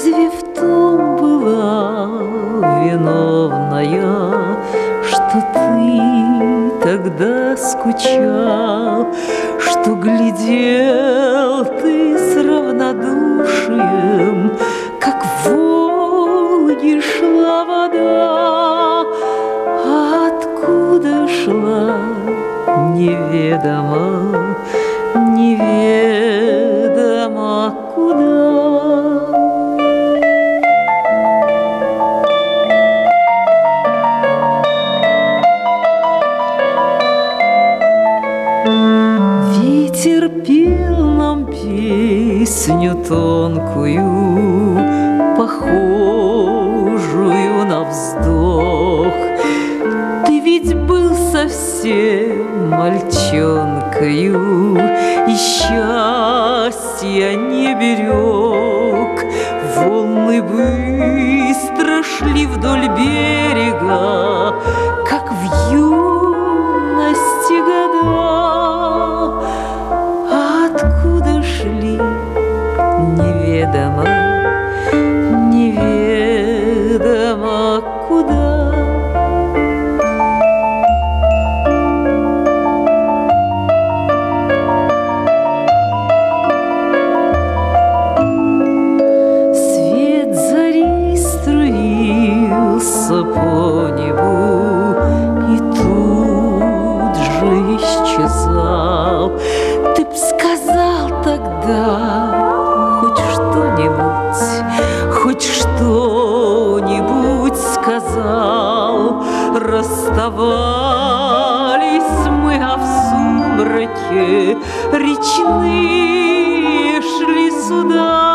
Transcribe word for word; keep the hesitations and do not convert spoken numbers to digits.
разве в том была виновная, что ты тогда скучал, что глядел ты с равнодушием, как в Волге шла вода, а откуда шла, неведомо, неведомо куда. Ветер пел нам песню тонкую, похожую на вздох. Ты ведь был совсем мальчонкою и счастья не берег. Волны быстро шли вдоль берега, как в юности года. Откуда шли, неведомо, неведомо куда. Свет зари струился по небу и тут же исчезал. Ты б сказал тогда хоть что-нибудь, хоть что-нибудь сказал. Расставались мы, а в сумраке речные шли суда.